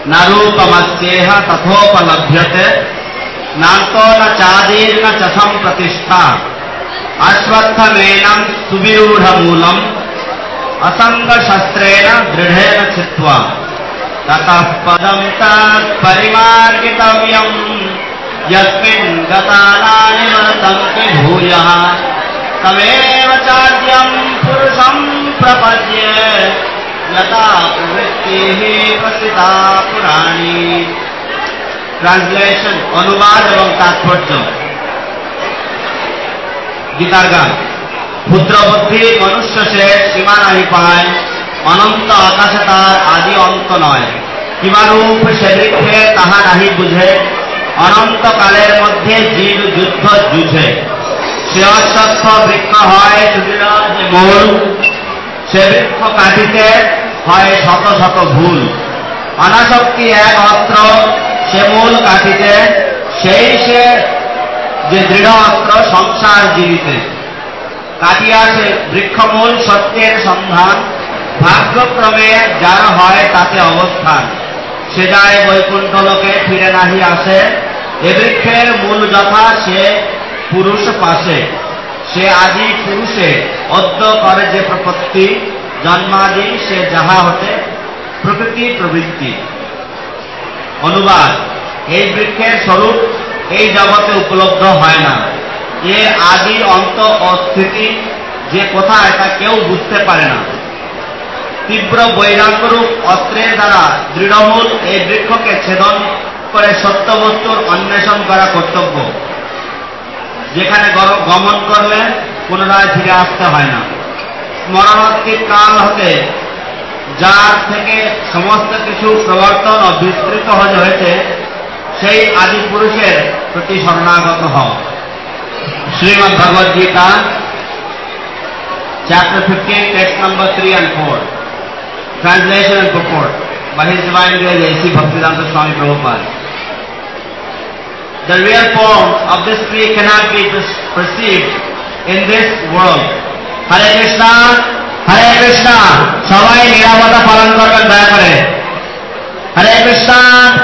न रूपमस्येह तथोपलभ्यते नान्तो न चादीर्न च सम्प्रतिष्ठा अश्वत्थमेनं सुविरूढमूलम् असङ्गशस्त्रेण दृढेन छित्त्वा ततः पदं तत्परिमार्गितव्यम् यस्मिन् गतानानि वर्तन्ते भूयः तमेव चाद्यं पुरुषं प्रपद्ये यथा प्रवृत्तिः प्रसिता पुराणी। ट्रांसलेशन अनुवाद एवं तात्पर्य। गीतार गान। ক্ষুদ্র বুদ্ধি মনুষ্য সে সীমা নাহি পায়, অনন্ত আকাশে তার আদি অন্ত নয়। কিমারূপ সে বৃক্ষে তাহা নাহি বুঝে, অনন্ত কালের মধ্যে জীব যুদ্ধ যুঝে। সে অশ্বত্থ বৃক্ষ হয় সুদৃঢ় যে মূল, সে বৃক্ষ কাটিতে হয় শত শত ভুল। অনাসক্তি এক অস্ত্র, সে মূল কাটিতে সেই সে যে দৃঢ় অস্ত্র সংসার জীবিতে। কাটিয়া সে বৃক্ষমূল সত্যের সন্ধান, ভাগ্যক্রমে যার হয় তাতে অবস্থান। সে যায় বৈকুণ্ঠ লোকে ফিরে নাহি আসে, এ বৃক্ষের মূল যথা সে পুরুষ পাশে। সে আদি পুরুষে অদ্য করে যে প্রপত্তি, জন্মাদি সে যাহা হতে প্রকৃতি প্রবৃত্তি। অনুবাদ। এই বৃক্ষের স্বরূপ এই জগতে উপলব্ধ হয় না। এর আদি অন্ত অস্থিতি যে কোথায় তা কেউ বুঝতে পারে না। তীব্র বৈরাগ্যরূপ অস্ত্রের দ্বারা দৃঢ়মূল এই বৃক্ষকে ছেদন করে সত্য বস্তুর অন্বেষণ করা কর্তব্য, যেখানে গমন করলে পুনরায় ফিরে আসতে হয় না। স্মরণাতীত কাল হতে যার থেকে সমস্ত কিছু প্রবর্তন ও বিস্তৃত হয়েছে, সেই আদি পুরুষের প্রতি শরণাগত হও। Shrimad Bhagavad Gita chapter 15 text number 3 and 4. Translation and purport by His Divine Grace A.C. Bhaktivedanta Swami Prabhupada. The real form of this tree cannot be perceived in this world. Hare Krishna, Hare Krishna. Sabai niramata palan korben daya kore. Hare Krishna.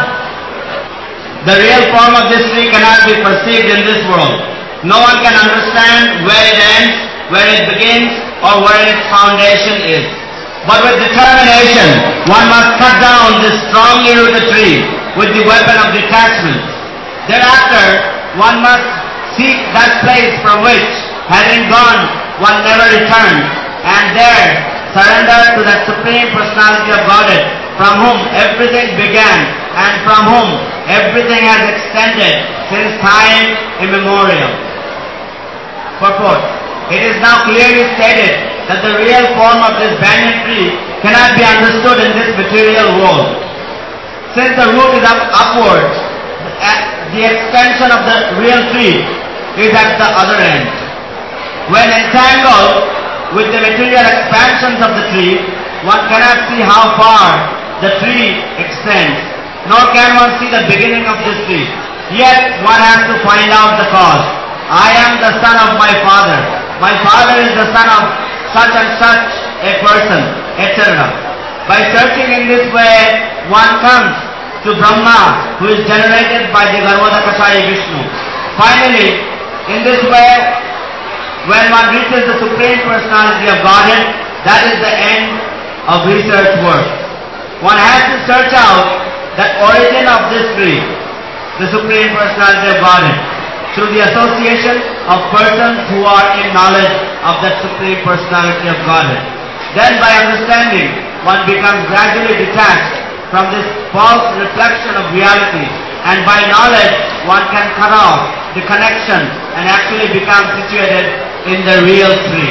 The real form of this tree cannot be perceived in this world. No one can understand where it ends, where it begins, or where its foundation is. But with determination, one must cut down this strongly rooted tree with the weapon of detachment. Thereafter, one must seek that place from which, having gone, one never returned, and there surrender to that Supreme Personality of Godhead, from whom everything began and from whom everything has extended since time immemorial. Purport. It is now clearly stated that the real form of this banyan tree cannot be understood in this material world. Since the root is upwards, the extension of the real tree is at the other end. When entangled with the material expansions of the tree, one cannot see how far the tree extends, nor can one see the beginning of this tree. Yet one has to find out the cause. I am the son of my father. My father is the son of such and such a person, etc. By searching in this way, one comes to Brahma, who is generated by the Garbhodakashayi Vishnu. Finally, in this way, when one reaches the Supreme Personality of Godhead, that is the end of research work. One has to search out the origin of this tree, the Supreme Personality of Godhead, through the association of persons who are in knowledge of that Supreme Personality of Godhead. Then by understanding, one becomes gradually detached from this false reflection of reality, and by knowledge, one can cut off the connection and actually become situated in the real tree.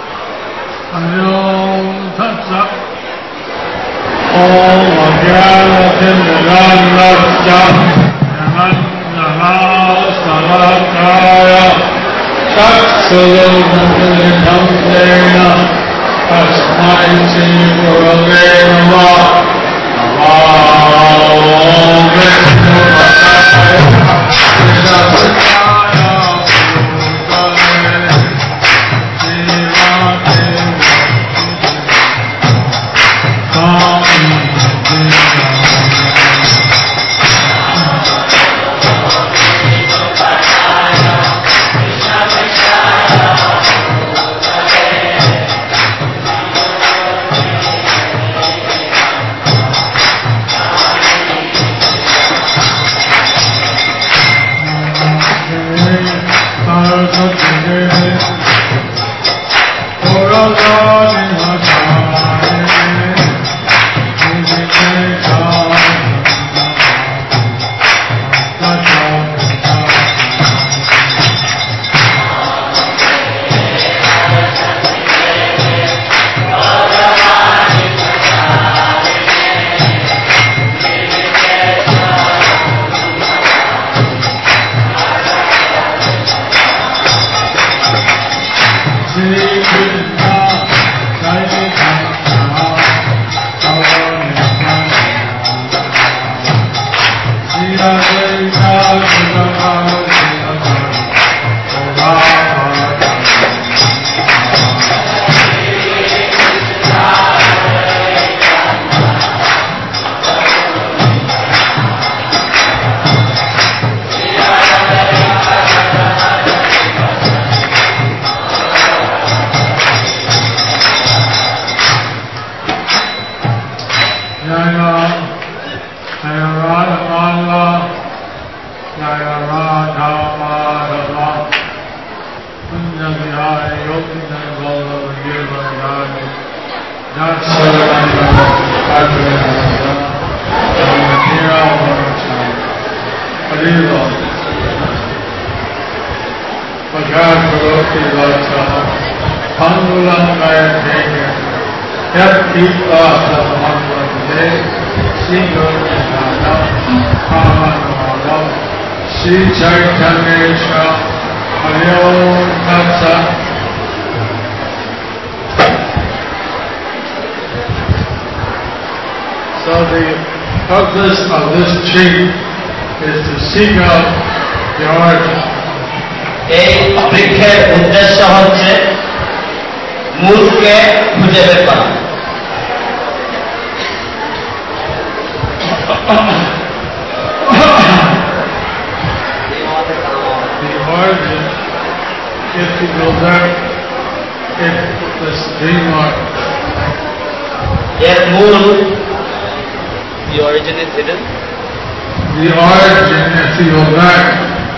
Om Tat Sat. Om Ajnanatim Nirantarasya Samakaya Satsudurmudritam Dena Tasmai Sri Gurave Namah. Om Vishnu Padaya Krishnaya Bhutale Srimati So the purpose of this tree is to seek out the origin. এই বৃক্ষের উদ্দেশ্য হচ্ছে মূলকে খুঁজে বের করা। The origin, if you go back, if the Supreme Lord, এর মূল, the origin is hidden. The origin, if you go back,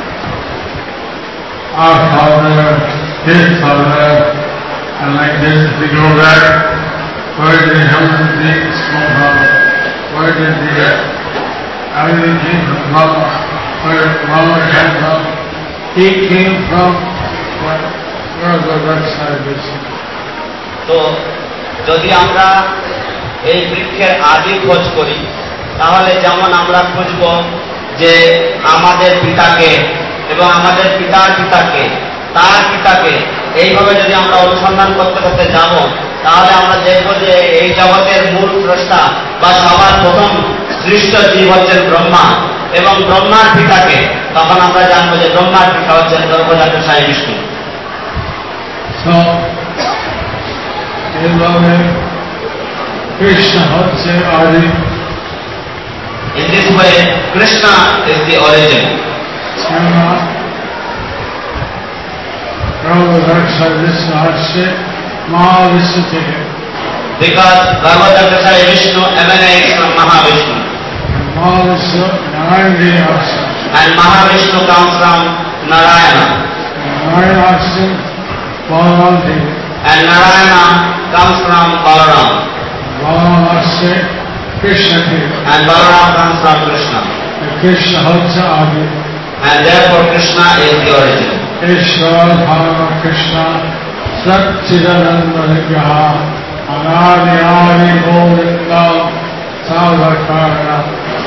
our father, his father, and like this, if you go back, where did human beings come from? Where did everything came from Mama? Where Mama came from? He came from where the right side is. তো যদি আমরা এই বৃক্ষের আদি খোঁজ করি তাহলে যেমন আমরা খুঁজব যে আমাদের পিতাকে এবং আমাদের পিতার পিতাকে তার পিতাকে, এইভাবে যদি আমরা অনুসন্ধান করতে করতে যাব তাহলে আমরা দেখব যে এই জগতের মূল স্রষ্টা বা সবার প্রথম সৃষ্ট জীব হচ্ছেন ব্রহ্মা এবং ব্রহ্মার পিতাকে, তখন আমরা জানবো যে ব্রহ্মার পিতা হচ্ছেন গর্ভজাত সাই বিষ্ণু। So, এইভাবে কৃষ্ণ হচ্ছে আদি। In this way, Krishna is the origin. Because Garbhodakasaya Vishnu emanates from Mahavishnu. And Mahavishnu comes from Narayana. And Narayana comes from Balaram. And Balaram comes from Krishna. And therefore Krishna is the origin. Ishvara Bhava Krishna Satchidananda Vigraha Anadi Adi Govinda Sadhakara.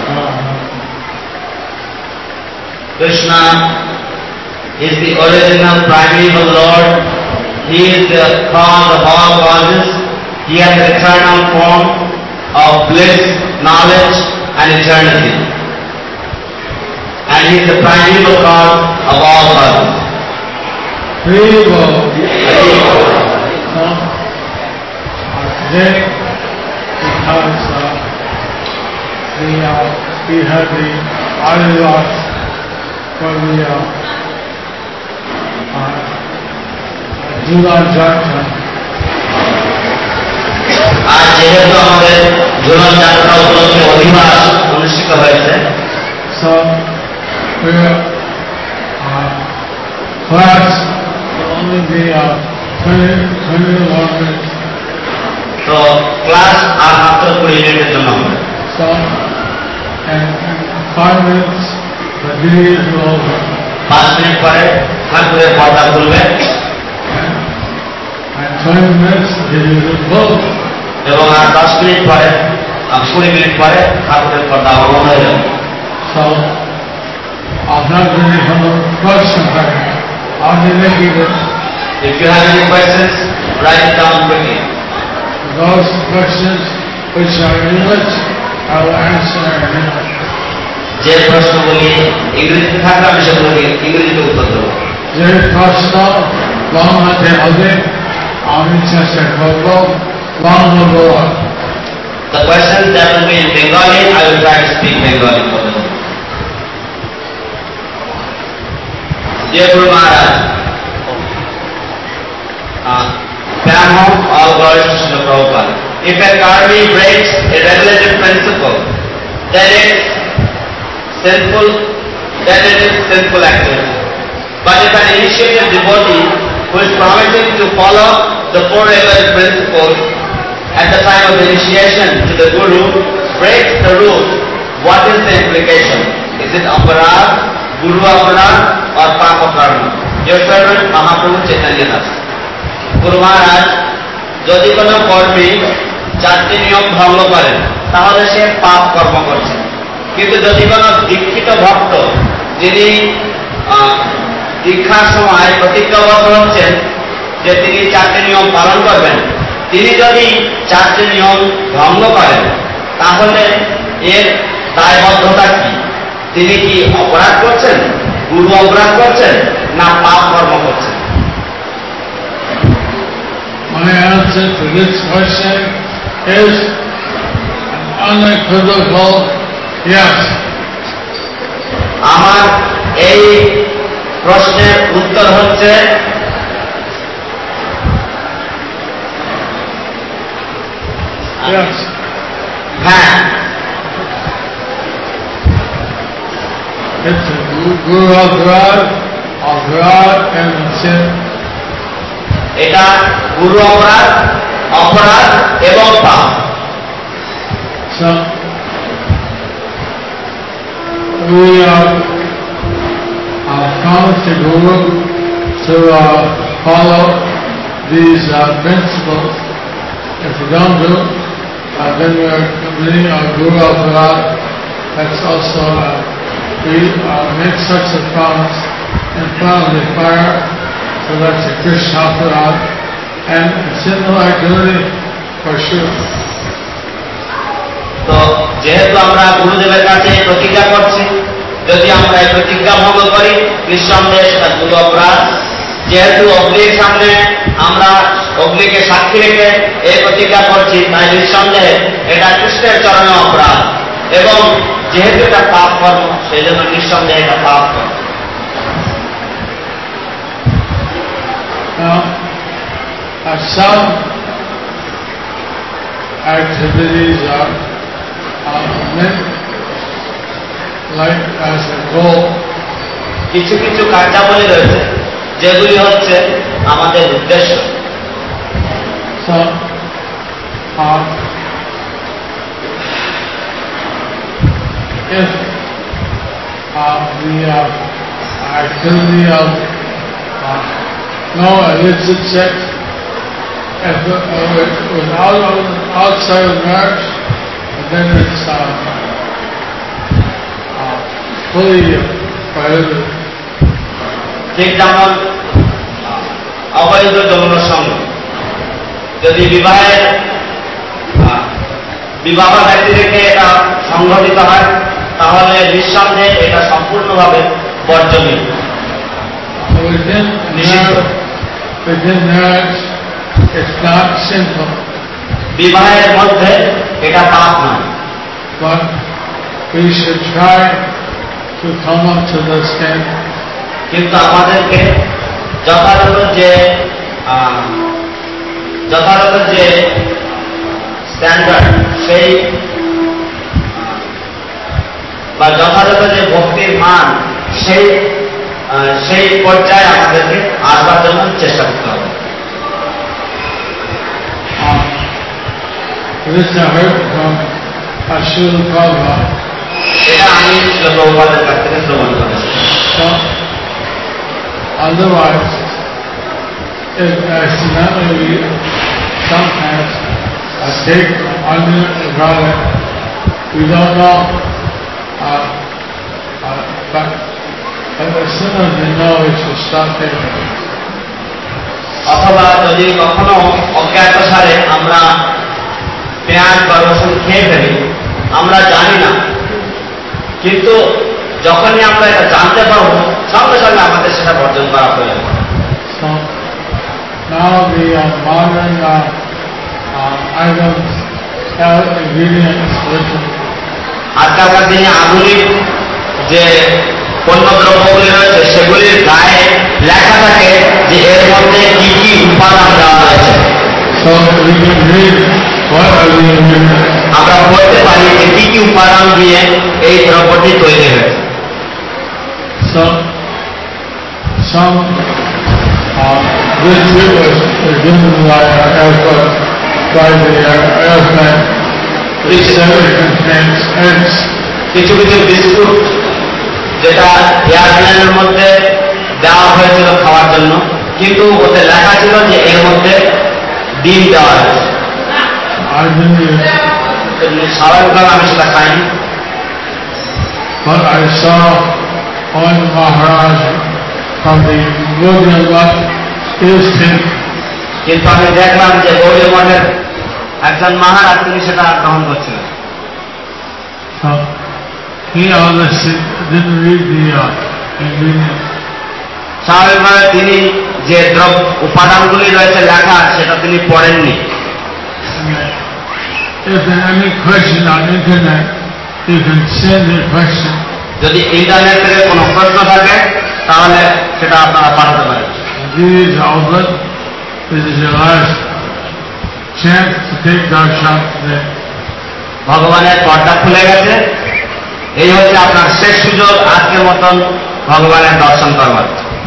Krishna is the original primeval Lord. He is the cause of all causes. He has the eternal form of bliss, knowledge and eternity. And he is the primeval cause of all causes. Today because we had the Adidas for the Julan Jatra. আজ যেহেতু আমাদের ঝুলন যাত্রা উপলক্ষে অধিবাস অনুষ্ঠিত হয়েছে, so we class will only be 21 minutes. তো class আর মাত্র 20 মিনিটের জন্য হবে। So and 5 minutes the video will over. 5 minute পরে ঠাকুরের পর্দা খুলবে and 20 minutes the video will close. এবং আর 10 মিনিট পরে 20 মিনিট পরে ঠাকুরের পর্দা অবগত হয়ে যাবে। So আপনার যদি কোনো প্রশ্ন থাকে আপনি লিখে দিন। If you have any questions, write it down quickly. Those questions which are in English, I will answer in English. যে প্রশ্নগুলি ইংরেজিতে থাকলে আমি সেগুলোকে ইংরেজিতে উত্তর দেবো। যে প্রশ্ন বাংলাতে হবে আমি চেষ্টা করব বাংলা বলার। The questions that will be in Bengali, I will try to speak Bengali for them. Dear Guru Maharaj, Paramount all glories to Srila Prabhupada. If a karmi breaks a regulated principle, then it is sinful activity. But if an initiated devotee who is promising to follow the four regulated principles at the time of initiation to the Guru breaks the rules, what is the implication? Is it aparad, Guru aparad, or papa karma? Your servant Mahaprabhu Chaitanya Das. Guru Maharaj, যদি কোনো কর্মী চারটি নিয়ম ভঙ্গ করেন তাহলে সে পাপ কর্ম করছে, কিন্তু যদি কোনো দীক্ষিত ভক্ত যিনি দীক্ষার সময় প্রতিজ্ঞাবদ্ধ হচ্ছেন যে তিনি চারটি নিয়ম পালন করবেন, তিনি যদি চারটি নিয়ম ভঙ্গ করেন তাহলে এর দায়বদ্ধতা কি? তিনি কি অপরাধ করছেন, গুরু অপরাধ করছেন, না পাপ কর্ম করছেন? My answer to this question is an unequivocal yes. আমার এই প্রশ্নের উত্তর হচ্ছে Yes. হ্যাঁ। It's a Guru Aparad and sin. এটা গুরু অপরাধ, অপরাধ এবং পাপ। So we promise the Guru to follow these principles. If we don't do, then we are committing our Guru Aparad. That's also we make such a promise in front of the fire. So that's a Krishna Aparad, and it's in the activity for sure. তো যেহেতু আমরা গুরুদেবের কাছে প্রতিজ্ঞা করছি, যদি আমরা এই প্রতিজ্ঞা ভঙ্গ করি নিঃসন্দেহে সেটা গুরু অপরাধ। যেহেতু অগ্নির সামনে আমরা অগ্নিকে সাক্ষী রেখে এই প্রতিজ্ঞা করছি, তাই নিঃসন্দেহে এটা কৃষ্ণের চরণে অপরাধ, এবং যেহেতু এটা পাপ কর্ম সেই জন্য নিঃসন্দেহে এটা পাপ কর্ম। Now, some activities are meant like as a goal. কিছু কিছু কার্যাবলী রয়েছে যেগুলি হচ্ছে আমাদের উদ্দেশ্য। So, if the activity of no illicit sex, if without outside of marriage, then it's fully prohibited. ঠিক যেমন অবৈধ যৌন সঙ্গ, যদি বিবাহ ব্যক্তি থেকে এটা সংঘটিত হয় তাহলে নিঃসন্দেহে এটা সম্পূর্ণভাবে বর্জনীয়। Within marriage, it's not sinful. বিবাহের মধ্যে এটা পাপ নয়, but we should try to come up to the standard. কিন্তু আমাদেরকে যথাযথ যে স্ট্যান্ডার্ড সেই বা যথাযথ যে ভক্তির মান সেই পর্যায়ে আমাদেরকে আসবার জন্য চেষ্টা করতে হবে। এটা আমি প্রভুপাদের কাছ থেকে শ্রবণ করেছি। Otherwise, if accidentally we sometimes take onion and garlic, we don't know, but as soon as we know, we should stop taking it. অথবা যদি কখনো অজ্ঞাত সারে আমরা পেঁয়াজ বা রসুন খেয়ে ফেলি, আমরা জানি না, কিন্তু যখনই আমরা এটা জানতে পারবো সঙ্গে সঙ্গে আমাদের সেটা বর্জন করা প্রয়োজন। So now the modern items have ingredients written. আজকালকার দিনে আধুনিক যে পণ্যদ্রব্যগুলি রয়েছে সেগুলির গায়ে লেখা থাকে যে এর মধ্যে কি কি উপাদান দেওয়া রয়েছে। So we can read what are the ingredients. আমরা বলতে পারি যে কি কি উপাদান দিয়ে এই দ্রব্যটি তৈরি হয়েছে। So some biscuit was given by the airplane. It said it contains eggs. কিছু কিছু বিস্কুট যেটা এয়ারপ্লেনের মধ্যে দেওয়া হয়েছিল খাওয়ার জন্য, কিন্তু ওতে লেখা ছিল যে এর মধ্যে ডিম দেওয়া হয়েছে। I didn't eat it, স্বাভাবিকভাবে আমি সেটা খাইনি, but I saw one Maharaj from the Gaudiya Math is pink. কিন্তু আমি দেখলাম যে গৌড়ীয় মঠের একজন মহারাজ তিনি সেটা গ্রহণ করছিলেন। So he obviously didn't read the ingredients. স্বাভাবিকভাবে তিনি যে উপাদানগুলি রয়েছে লেখা সেটা তিনি পড়েননি। If there's any question on internet, you can send your question. যদি ইন্টারনেট থেকে কোনো প্রশ্ন থাকে তাহলে সেটা আপনারা পাঠাতে পারেন। Please, Albert, this is your last chance to take darshan today. ভগবানের পর্দা খুলে গেছে, এই হচ্ছে আপনার শেষ সুযোগ আজকের মতন ভগবানের দর্শন করবার।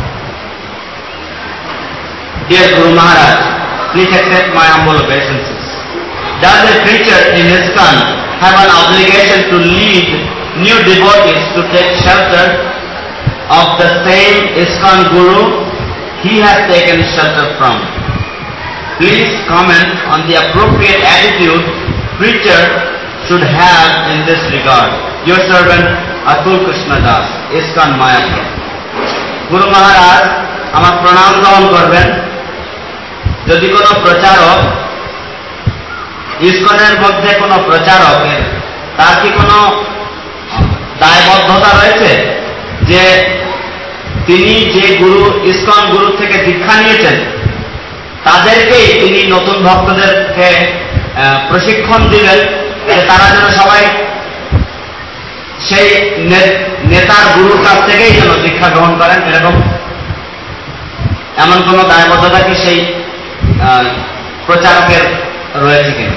Dear Guru Maharaj, please accept my humble obeisances. Does a preacher in ISKCON have an obligation to lead new devotees to take shelter of the same ISKCON Guru he has taken shelter from? Please comment on the appropriate attitude preacher should have in this regard. Your servant Atul Krishna Das, ISKCON Mayapur. Guru Maharaj, আমার প্রণাম গ্রহণ করবেন। যদি কোনো প্রচারক ইসকনের মধ্যে কোনো প্রচারকের তার কি কোনো দায়বদ্ধতা রয়েছে যে তিনি যে গুরু ইসকন গুরু থেকে দীক্ষা নিয়েছেন তাদেরকেই তিনি নতুন ভক্তদেরকে প্রশিক্ষণ দিবেন যে তারা যেন সবাই সেই নেতার গুরুর কাছ থেকেই যেন দীক্ষা গ্রহণ করেন, এরকম এমন কোন দায়বদ্ধতা কি সেই প্রচারকের রয়েছে কিনা?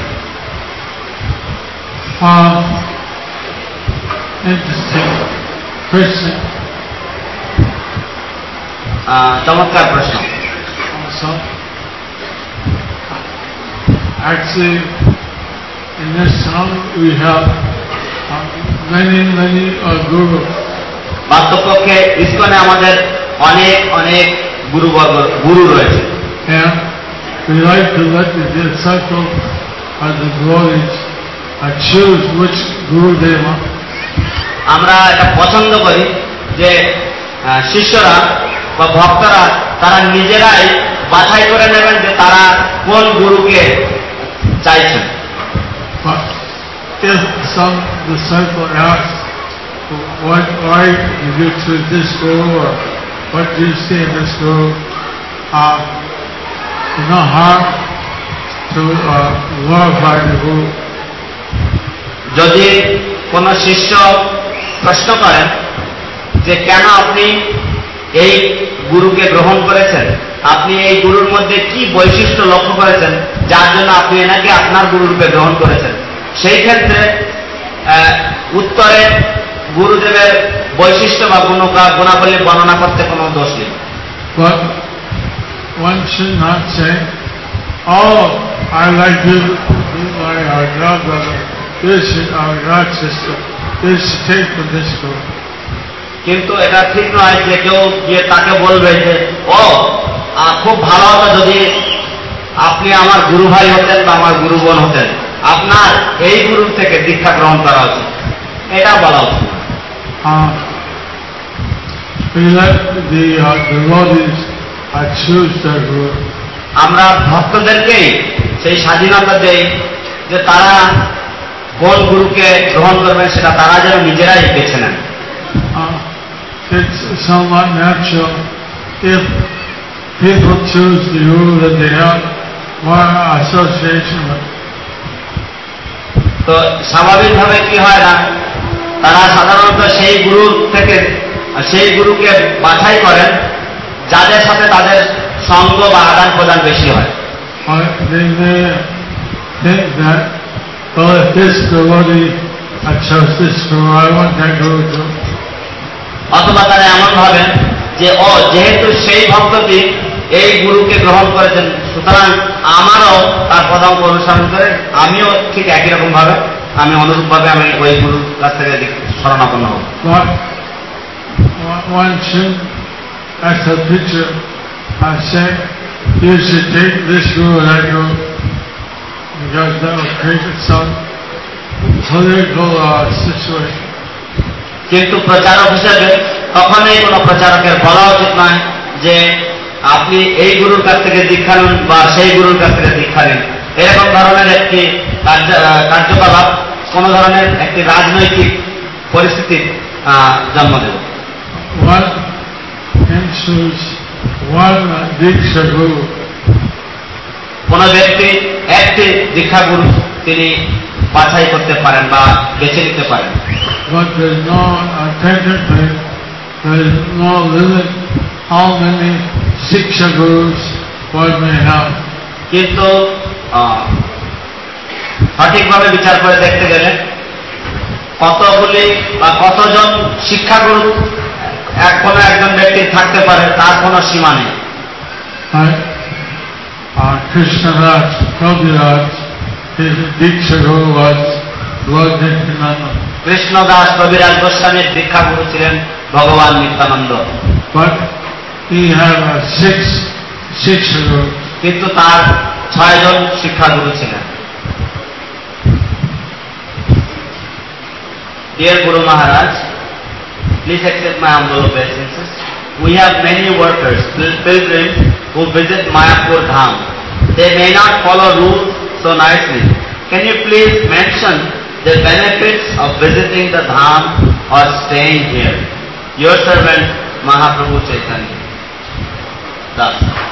Interesting question. চমৎকার প্রশ্ন। So, actually, in this town we have many gurus. বাস্তবপক্ষে ইসকনে আমাদের অনেক অনেক গুরু রয়েছে। And we like to let the disciples or the devotees choose which guru they want. আমরা এটা পছন্দ করি যে শিষ্যরা বা ভক্তরা তারা নিজেরাই বাছাই করে নেবেন যে তারা কোন গুরুকে চাইছেন। But if some disciple asks, why did you choose this guru, or what do you see in this guru, no harm to glorify the guru. যদি কোন শিষ্য প্রশ্ন করেন যে কেন আপনি এই গুরুকে গ্রহণ করেছেন, আপনি এই গুরুর মধ্যে কি বৈশিষ্ট্য লক্ষ্য করেছেন যার জন্য আপনি এনাকে আপনার গুরুরূপে গ্রহণ করেছেন, সেই ক্ষেত্রে উত্তরে গুরুদেবের বৈশিষ্ট্য বা গুণাবলী বর্ণনা করতে কোনো দোষ নেই। But one should not say, oh, I like you, my God brother, this is our God sister, this take from this guru. কিন্তু এটা ঠিক নয় যে কেউ গিয়ে তাকে বলবে যে ও খুব ভালো হতো যদি আপনি আমার গুরু ভাই হতেন বা আমার গুরু বোন হতেন, আপনার এই গুরুর থেকে দীক্ষা গ্রহণ করা উচিত, এটা বলা উচিত। We let the devotees choose their guru. আমরা ভক্তদেরকেই সেই স্বাধীনতা দেই যে তারা কোন গুরুকে গ্রহণ করবেন সেটা তারা যেন নিজেরাই বেছে নেন। It's somewhat natural if people choose the guru that they have more association with. তো স্বাভাবিকভাবে কি হয় না, তারা সাধারণত সেই গুরুর থেকে সেই গুরুকে বাছাই করেন যাদের সাথে তাদের সঙ্গ বা আদান প্রদান বেশি হয়। They may think that, well, if this devotee chose this guru, I want that guru too. অথবা তারা এমন ভাবেন যে যেহেতু সেই ভক্তটি এই গুরুকে গ্রহণ করেছেন, সুতরাং আমারও তার পদাঙ্ক অনুসরণ করে আমিও ঠিক একই রকম ভাবে আমি অনুরূপভাবে আমি ওই গুরুর কাছ থেকে শরণাপন্ন হব। One should, as a teacher, say, you should take this guru or that guru, because that will create some political situation. কিন্তু প্রচারক হিসেবে কখনোই কোনো প্রচারকের বলা উচিত নয় যে আপনি এই গুরুর কাছ থেকে দীক্ষা নিন বা সেই গুরুর কাছ থেকে দীক্ষা নিন। এরকম ধরনের একটি কার্যকলাপ কোন ধরনের একটি রাজনৈতিক পরিস্থিতির জন্ম দেবে। কোন ব্যক্তি একটি দীক্ষা গুরু তিনি বাছাই করতে পারেন বা বেছে নিতে পারেন। But there's no limit how many Shiksha Gurus one may have. কিন্তু সঠিকভাবে বিচার করে দেখতে গেলে কতগুলি বা কতজন শিক্ষাগুরু কোনো একজন ব্যক্তি থাকতে পারে তার কোনো সীমা নেই। Krishnadas, Kaviraj, his Diksha Guru was Lord Nityananda. Krishnadas কবিরাজ গোস্বামীর দীক্ষা গুরু ছিলেন ভগবান Nityananda. But he had six gurus. কিন্তু তার 6 জন শিক্ষাগুরু ছিলেন। Dear Guru Maharaj, please accept my humble obeisances. We have many workers, pilgrims who visit Mayapur Dham. They may not follow rules so nicely. Can you please mention the benefits of visiting the Dham or staying here? Your servant, Mahaprabhu Chaitanya. Thus,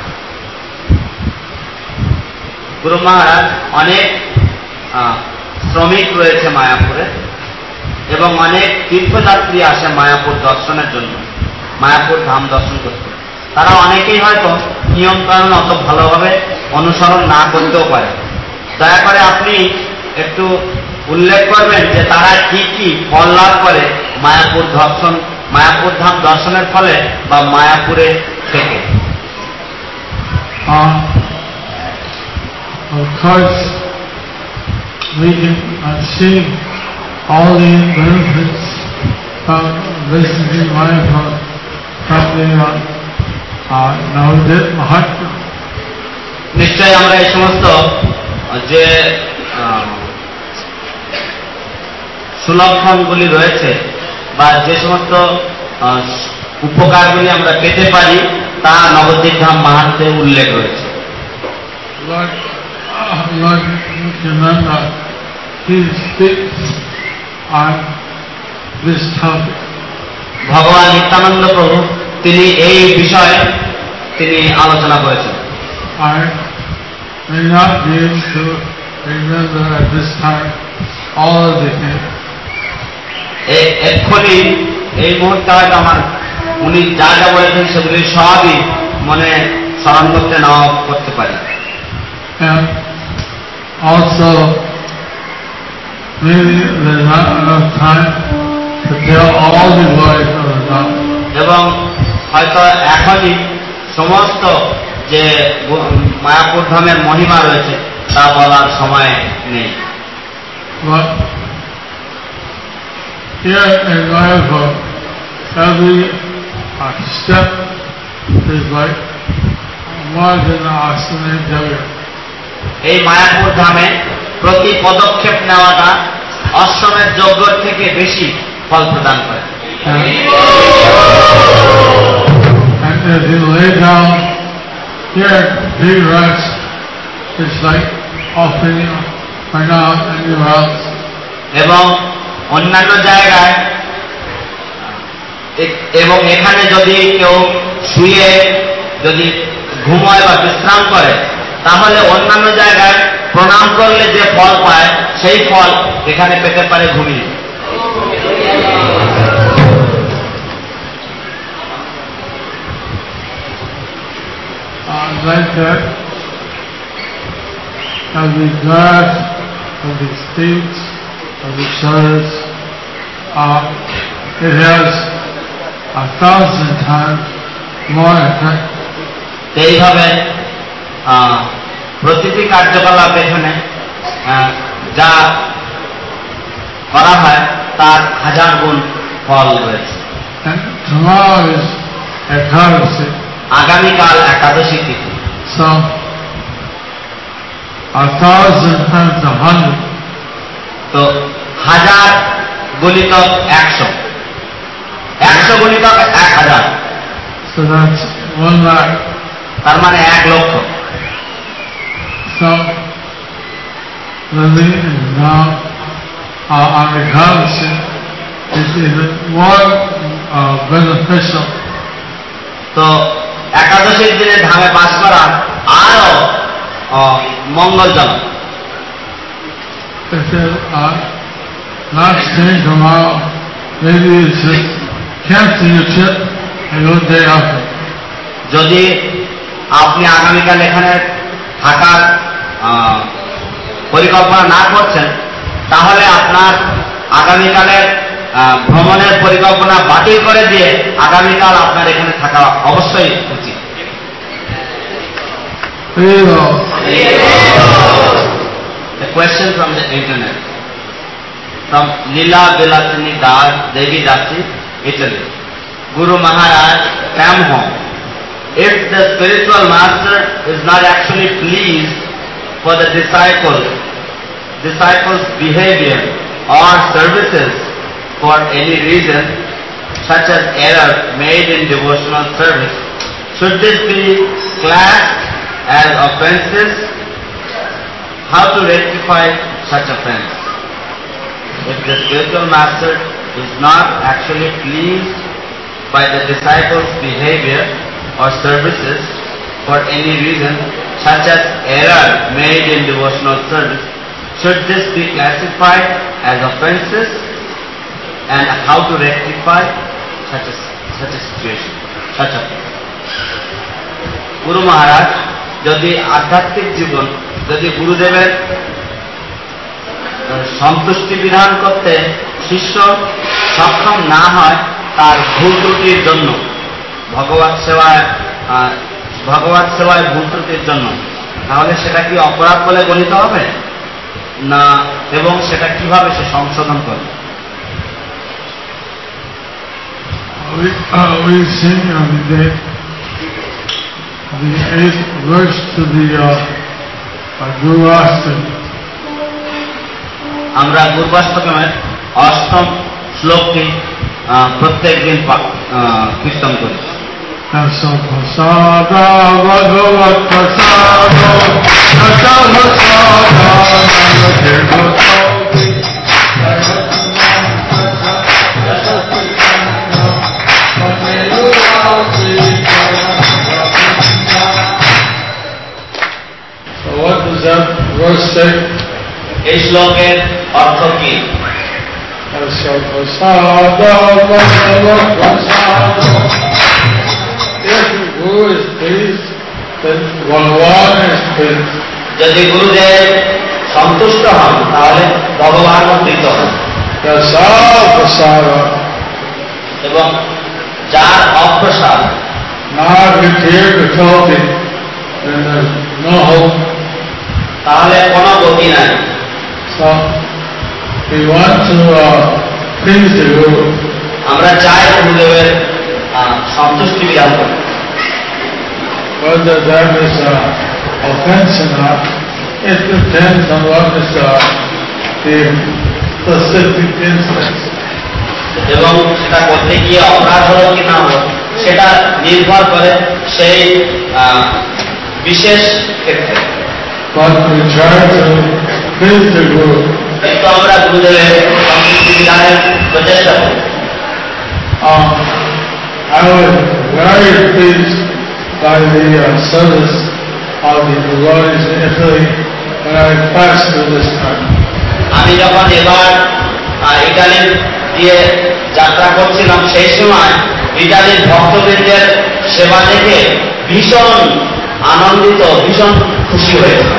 Guru Maharaj, অনেক শ্রমিক রয়েছে মায়াপুরে এবং অনেক তীর্থযাত্রী আসে মায়াপুর দর্শনের জন্য, মায়াপুর ধাম দর্শন করতে। তারা অনেকেই হয়তো নিয়ম কানুন অত ভালোভাবে অনুসরণ না করতেও পারে। দয়া করে আপনি একটু উল্লেখ করবেন যে তারা কি কি ফল লাভ করে মায়াপুর ধাম দর্শনের ফলে বা মায়াপুরে থেকে। Of course, we can see all the benefits of visiting Mayapur from the Navadvip Mahatma. নিশ্চয়ই আমরা এই সমস্ত যে সুলক্ষণগুলি রয়েছে বা যে সমস্ত উপকারগুলি আমরা পেতে পারি তা নবদ্বীপ ধাম মাহাত্ম্যে উল্লেখ রয়েছে। Lord Nityananda, he speaks on this topic. ভগবান নিত্যানন্দ প্রভু তিনি এই বিষয়ে তিনি আলোচনা করেছেন। I may not be able to remember at this time all of the things. এক্ষুনি এই মুহূর্তে হয়তো আমার উনি যা যা বলেছেন সেগুলি সবই মনে স্মরণ করতে নাও করতে পারি। And also, maybe there's not enough time to tell all the glories of the Dham. এবং হয়তো এখনই সমস্ত যে মায়াপুর ধামের মহিমা রয়েছে তা বলার সময় নেই। But here in Mayapur, every step is like more than an Ashwamedh Yajna. এই মায়াপুর ধামে প্রতি পদক্ষেপ নেওয়াটা অশ্বমেধ যজ্ঞর থেকে বেশি ফল প্রদান করে। And if you lay down here, big rest, it's like offering pranam anywhere else. এবং অন্যান্য জায়গায় এবং এখানে যদি কেউ শুয়ে যদি ঘুমায় বা বিশ্রাম করে তাহলে অন্যান্য জায়গায় প্রণাম করলে যে ফল পায় সেই ফল এখানে পেতে পারে ঘুমিয়ে। Like that, as we glad of the states of the church, it has 1,000 times more effect. এইভাবে প্রতিটি কার্যকলাপ এখানে যা করা হয় তার 1000 গুণ ফল রয়েছে। And tomorrow is Ekadasi. আগামীকাল একাদশী তিথি। So 1,000 times 100. তো 1000 গুণিতক 100, 100 গুণিতক 1000, So that's 1 lakh. তার মানে 1 লক্ষ। So living is now on Ekadasi is even more beneficial. তো একাদশীর দিনে ধামে বাস করা আরো মঙ্গলজনক। If you're not staying tomorrow, maybe you should cancel your trip and go day after. যদি আপনি আগামীকাল এখানে থাকার পরিকল্পনা না করছেন তাহলে আপনার আগামীকালের ভ্রমণের পরিকল্পনা বাতিল করে দিয়ে আগামীকাল আপনার এখানে থাকা অবশ্যই উচিত। A question from the internet from Lila Vilasini Das, Devi Dasi, Italy. Guru Maharaj, come home. If the spiritual master is not actually pleased for the disciples' behavior or services for any reason, such as error made in devotional service, should this be classed as offenses? How to rectify such offense? If the spiritual master is not actually pleased by the disciples' behavior or services for any reason, such as error made in devotional service, should this be classified as offenses? And how to rectify such a situation, such a thing? Guru Maharaj, যদি আধ্যাত্মিক জীবন যদি গুরুদেবের সন্তুষ্টি বিধান করতে শিষ্য সক্ষম না হয় তার ভুল ত্রুটির জন্য, ভগবত সেবায় ভুল ত্রুটির জন্য, তাহলে সেটা কি অপরাধ বলে গণিত হবে না, এবং সেটা কিভাবে সে সংশোধন করবে? We sing every day the 8th verse to the Guru Astami. আমরা গুরুবাষ্টকের 8ম শ্লোকটি প্রত্যেক দিন কীর্তন করি। Prasada Bhagavat Prasada So what does that verse say? এই শ্লোকের অর্থ কি? If the Guru is pleased, then Bhagavan is pleased. যদি গুরুদেব সন্তুষ্ট হন তাহলে ভগবান প্রীত হন। এবং যার অপ্রসাদ তাহলে কোনো গতি নাই। So we want to please the Guru. আমরা চাই গুরুদেবের সন্তুষ্টি বিধান করতে। Whether that is offense or not, it depends on what is the specific instance. এবং সেটা করতে গিয়ে অপরাধ হলো কি না হলো সেটা নির্ভর করে সেই বিশেষ ক্ষেত্রে। But we try to please the Guru. কিন্তু আমরা গুরুদেবের সংস্কৃতি বিধানের প্রচেষ্টা করি। I was very pleased by the service of the devotees in Italy when I passed through this country. আমি যখন এবার ইটালি দিয়ে যাত্রা করছিলাম সেই সময় ইটালির ভক্তবৃন্দের সেবা দেখে ভীষণ আনন্দিত, ভীষণ খুশি হয়েছিলাম।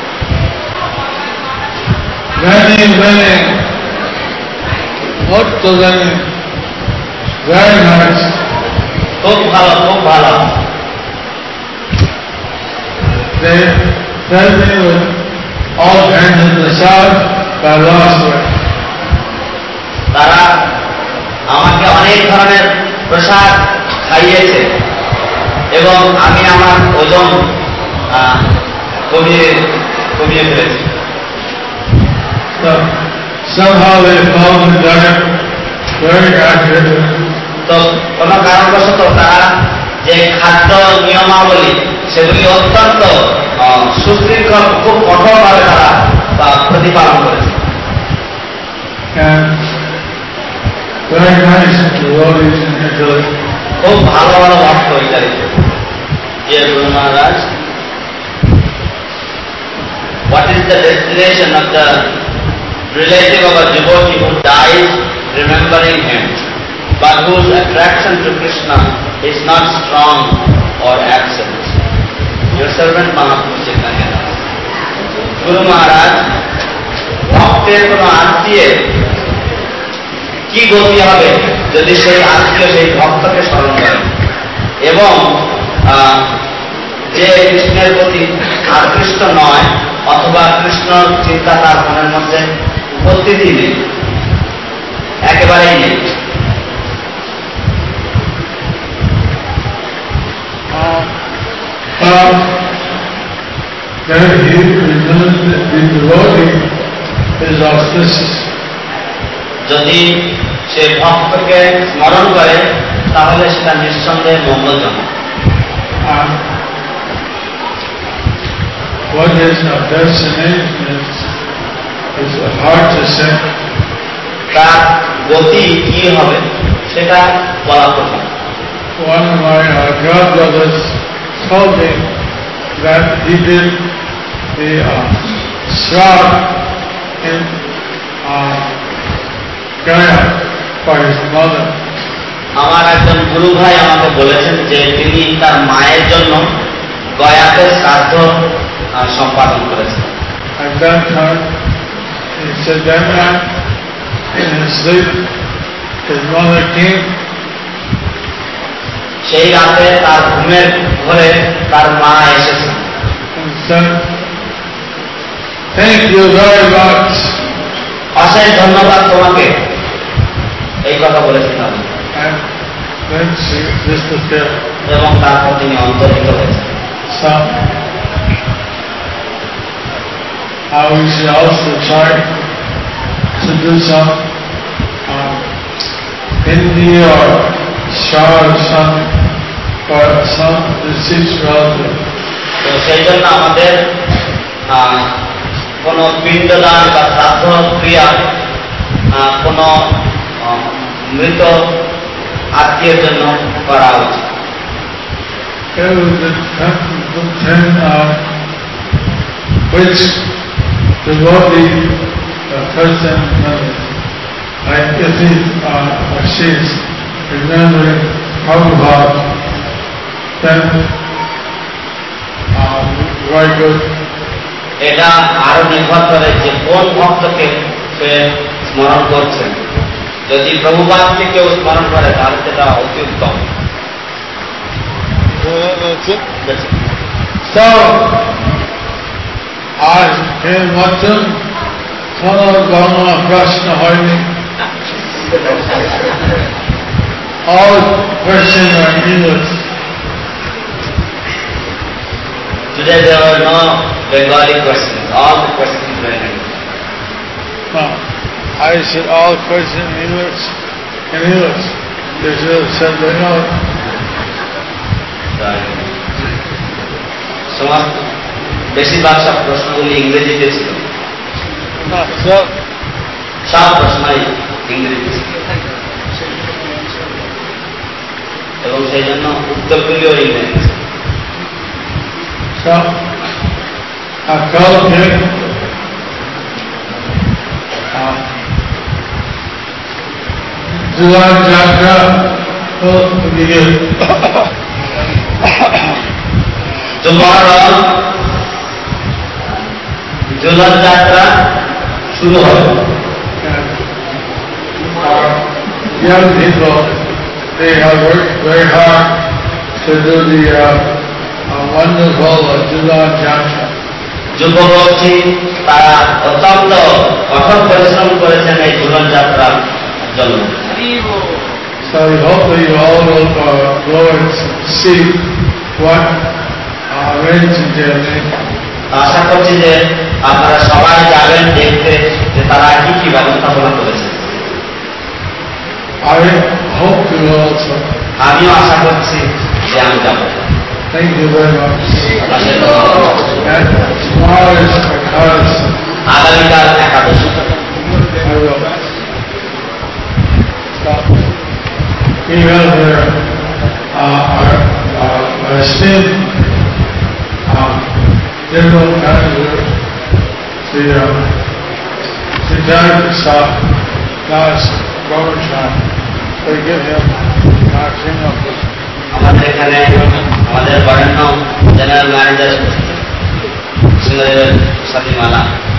Very nice. খুব ভালো, খুব ভালো। They fed me with all kinds of prasad by lost weight. তারা আমাকে অনেক ধরনের প্রসাদ খাইয়েছে এবং আমি আমার ওজন কমিয়ে ফেলেছি। Somehow they followed the diet very accurately. তো কোনো কারণবশত তারা যে খাদ্য নিয়মাবলী সেগুলি অত্যন্ত সুশৃঙ্খল, খুব কঠোরভাবে তারা প্রতিপালন করেছে। Very nice devotees in Italy. খুব ভালো ভালো ভক্ত ইতালিতে। Dear Guru Maharaj, what is the destination of the relative of a devotee who dies remembering him, but whose attraction to Krishna is not strong or absent? Your servant Mahaprabhu Chaitanya Das. Guru Maharaj, ভক্তের কোন আত্মীয়ের কি গতি হবে যদি সেই আত্মীয় সেই ভক্তকে স্মরণ করে এবং যে কৃষ্ণের প্রতি আকৃষ্ট নয় অথবা কৃষ্ণর চিন্তা তার মনের মধ্যে উপস্থিতি নেই, একেবারেই নেই। যদি সে ভক্তকে স্মরণ করে তাহলে সেটা নিঃসন্দেহে মঙ্গলজনক। What is our destination is hard to say. তার গতি কি হবে সেটা বলা কঠিন। One of my godbrothers told me that he did the shroud in Gaya for his mother. আমার একজন গুরু ভাই আমাকে বলেছেন যে তিনি তার মায়ের জন্য গয়াতে শ্রাদ্ধ সম্পাদন করেছেন। At that time, he said that night in his sleep, his mother came. সেই রাতে তার ঘুমের ঘরে তার মা এসেছেন। And said, "Thank you very much." অশেষ ধন্যবাদ তোমাকে, এই কথা বলেছিলাম। And then she disappeared. এবং তারপর তিনি অন্তর্হিত হয়েছেন। So, we should also try to do some Hindi or Shah or something for some deceased relative. তো সেই জন্য আমাদের কোন পিণ্ডদান বা শ্রাদ্ধ ক্রিয়া কোন মৃত আত্মীয়ের জন্য করা উচিত। It would depend on which devotee the person remembers. Like if he or she is remembering Prabhupada, then very good. এটা আরো নির্ভর করে যে কোন ভক্তকে সে স্মরণ করছে। যদি প্রভুপাদকে কেউ স্মরণ করে তাহলে সেটা অতি উত্তম। So, आज हे वचन কোনো কোনো প্রশ্ন হয়নি। All questions are English. Today there were no Bengali questions. All the questions were in English. I said all questions in English. In English. They should have said Bengali. সমস্ত বেশিরভাগ সব প্রশ্নগুলি ইংরেজিতে ছিল। So সব প্রশ্নই ইংরেজি এবং সেই জন্য উত্তরগুলিও ইংরেজি। So, I called him Julan Jatra begin. Tomorrow, Julan Jatra শুরু হবে। Young people, they have worked very hard to do the wonderful Julan Jatra. যুবগোষ্ঠী তারা অত্যন্ত কঠোর পরিশ্রম করেছেন এই ঝুলন যাত্রার জন্য। So we hope that you all will go and see what arrangement they are making. আশা করছি যে আপনারা সবাই যাবেন দেখতে যে তারা কি কি ব্যবস্থাপনা করেছে। I hope to also. আমিও আশা করছি যে আমি যাব। Thank you very much. And tomorrow is Ekadashi. আগামীকাল একাদশী। I will stop. We have our esteemed General Manager, the Siddharth Prasad Das Gorbachev. They give him marching up. আমাদের এখানে আমাদের বরেণ্য জেনারেল ম্যানেজার সাথীমালা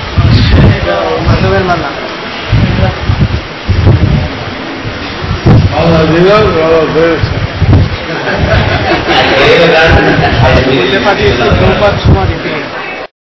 All of you are very পাঠিয়েছি